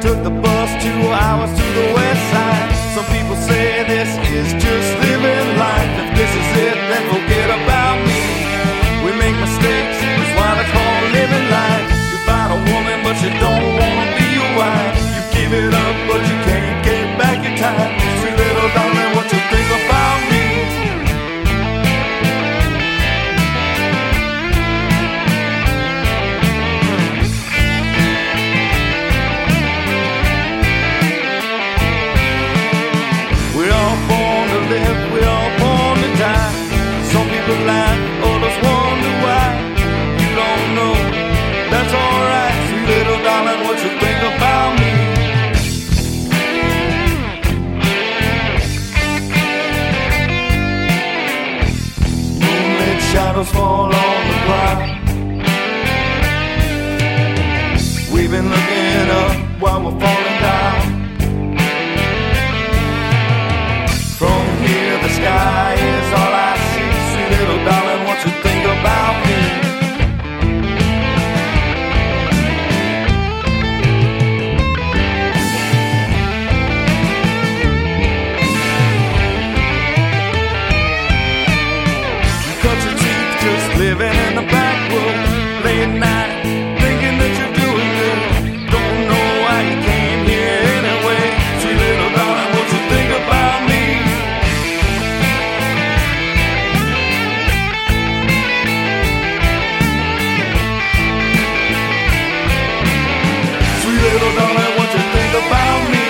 Took the bus 2 hours to the west side. Some people say this is just living life. If this is it, then forget about me. We make mistakes, that's why they call living life. You find a woman, but you don't wanna be a wife. You give it up, but you can't get back your time. Sweet little darling, what you think about me? We're all born to live, we're all born to die. Some people laugh, others wonder why. You don't know, that's alright. Sweet little darling, what you think about me? Moonlit shadows fall on the ground. We've been looking up while we're falling down. From here the sky is all I see. Sweet little darling, what you think about me? You cut your teeth just living in the backwoods. Late at night, thinking that you're doing good. Don't know why you came here anyway. Sweet little darling, what you think about me? Little darling, what you think about me?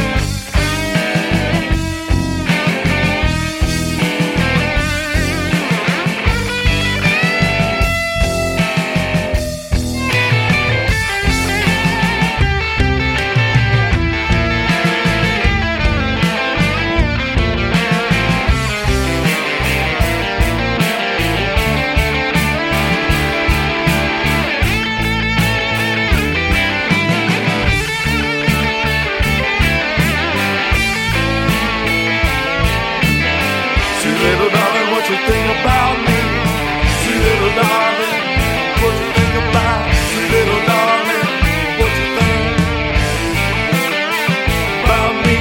Little darling, what you think about me? Sweet little darling, what you think about? Sweet little darling, what you think about me?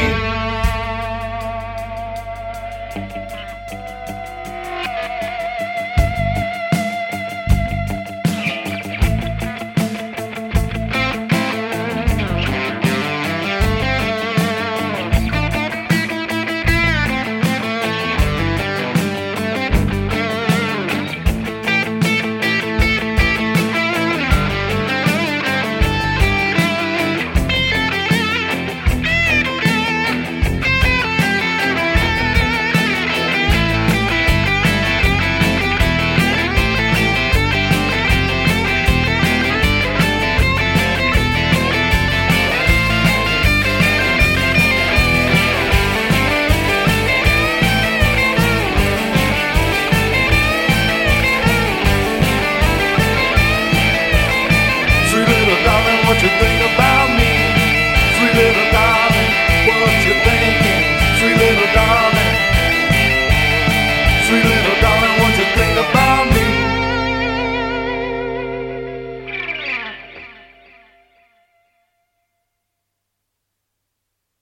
What you think about me? Sweet little darling, what you thinking? Sweet little darling, what you think about